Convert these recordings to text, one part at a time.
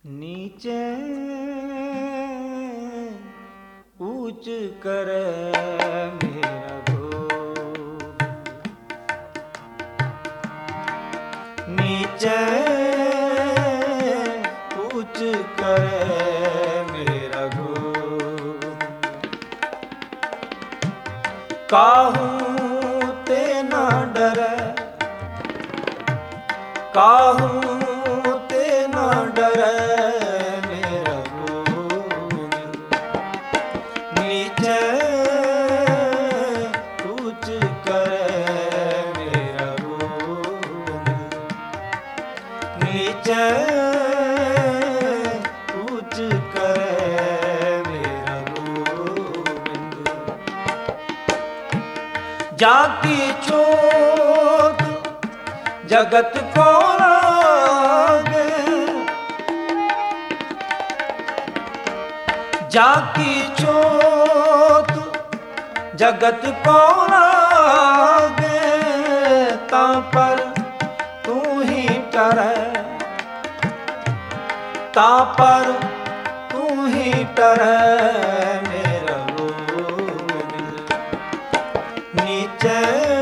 नीचे ऊंच करे मेरा गोविंद, नीचे ऊंच करे मेरा गोविंद। काहू ते ना डरे, काहू ते ना डरे मेरा गोविंद, नीचे ऊंच करे मेरा गोविंद, नीचे ऊंच करे मेरा गोविंद। जाकी छोट जगत को लागे, जाकी छोट जगत को लागे, तां पर तू ही टरे, तां पर तू ही टरे मेरा गोविंद, नीचे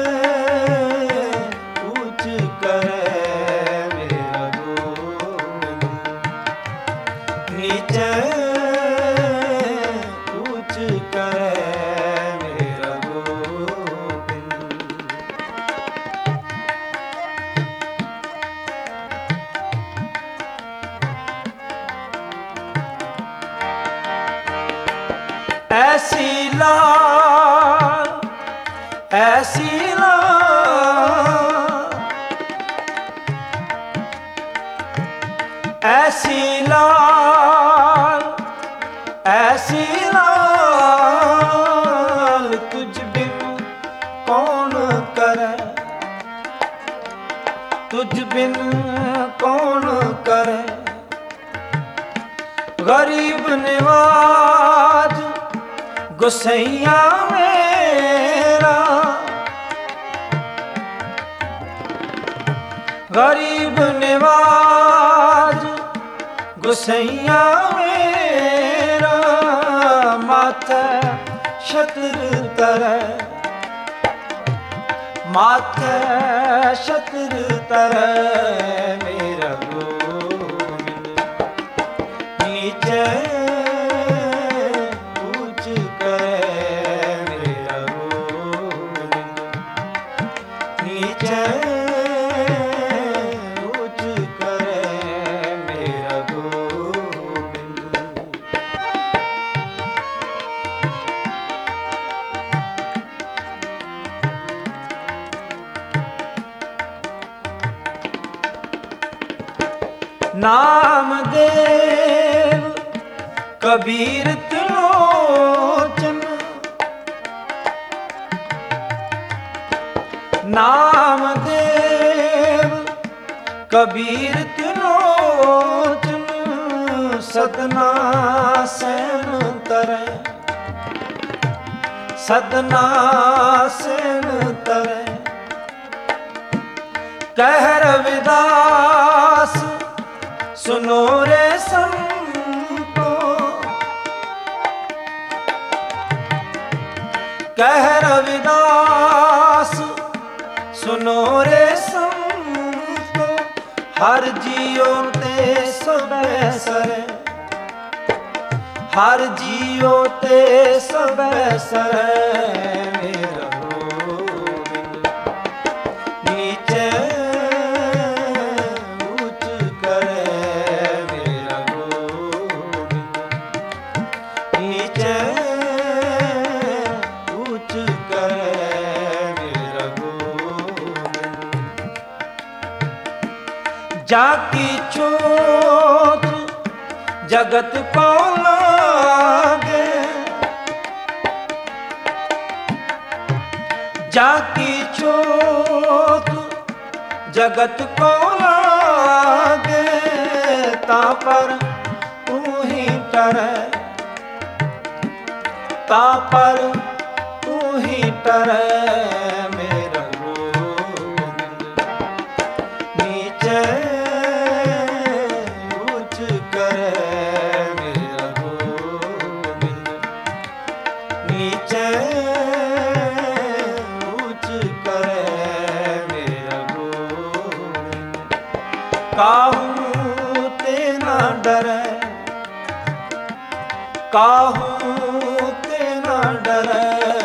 ऊंच करे मेरा गोविंद, नीचे ऊंच करे मेरा गोविंद। ऐसी लाल, ऐसी लाल, ऐसी लाल, ऐसी लाल तुझ बिन कौन करे, तुझ बिन कौन करे। गरीब निवाज गुसैया मेरा, गरीब निवाज गुसैया मेरा, माथे छत्र तरे, माथे छत्र तरे मेरा गोविंद, नीचे ऊंच करे मेरा गोविंद, नीचे ऊंच करे मेरा गोविंद। नामदेव कबीर त्रिलोचन, नामदेव कबीर त्रिलोचन, सदना सैन तरे, सदना सैन तरे। कह रविदास सुनो रे संतो, कह रविदास सुनो रे संतो, हर जियो ते सबे सरे, हर जियो ते सबे सरे मेरा गोविंद, नीचे ऊंच करे मेरा गोविंद, नीचे ऊंच करे मेरा गोविंद। जाकी छोट जगत को लागे, जाकी छोट जगत को लागे, तां पर तू ही टरे, तां पर तू ही टरे मेरा गोविंद, नीचे ऊंच कर काहू ते न डरै, काहू ते न डरै।